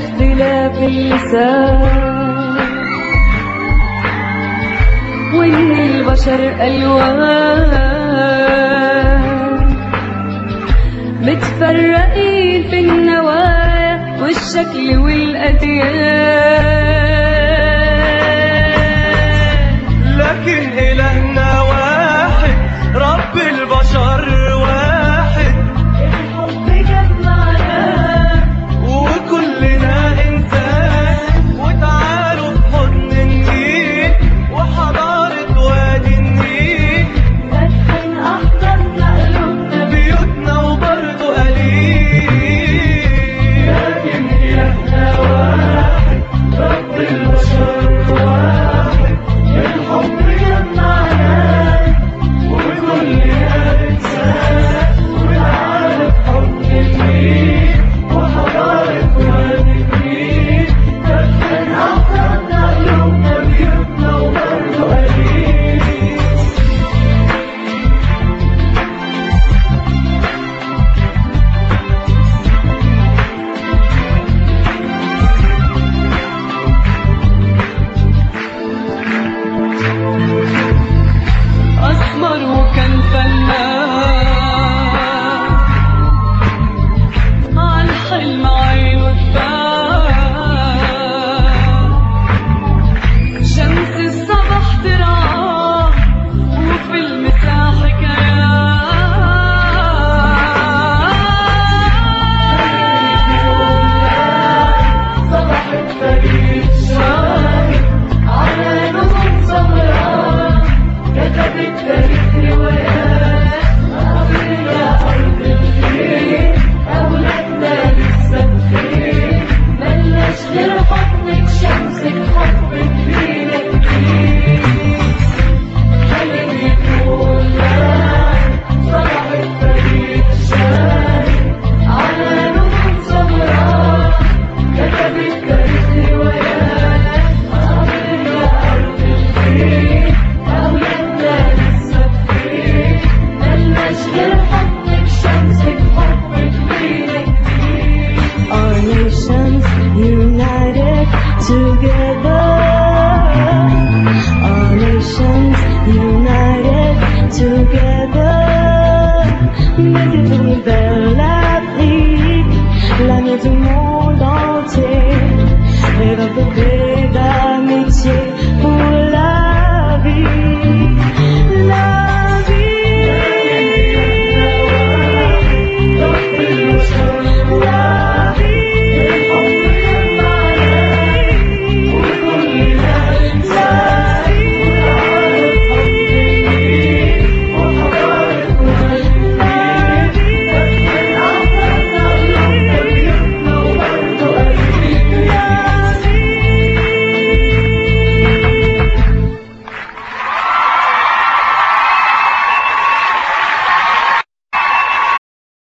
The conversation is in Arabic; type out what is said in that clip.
اختلاف اللسان، وإن البشر ألوان متفرقين في النوايا والشكل والأديان، لكن إلهنا واحد، رب البشر واحد، الحب جمعنا وكلنا إنسان، وتعالوا في حضن النيل وحضارة وادي النيل، لكن أحضرنا قلوبنا بيوتنا وبرضه قليل، لكن إلهنا واحد، رب البشر واحد، الحب جمعنا وكلنا إنسان، وتعالوا في حضن النيل وحضارة وادي النيل، لكن أحضرنا قلوبنا بيوتنا وبرضه قليل. أسمر وكان فنان، عالحلم عينه تبان، شمس الصبح ترعاه وفي المساح كيان، صباح الفريد شاهد على نور سمراء، كتب التاريخ روايات، أبينا أرض الخير، أولادنا لسه بخير، ملناش غير حضنك شمسك، حبك فينا كتير، خليني يكون معاك صباح الفريد شاهد على نور سمراء، كتب التاريخ روايات، أبينا أرض الخير، أولادنا لسه بخير، ملناش غير حضنك شمسك، حبك فينا كتير. Our nations united together.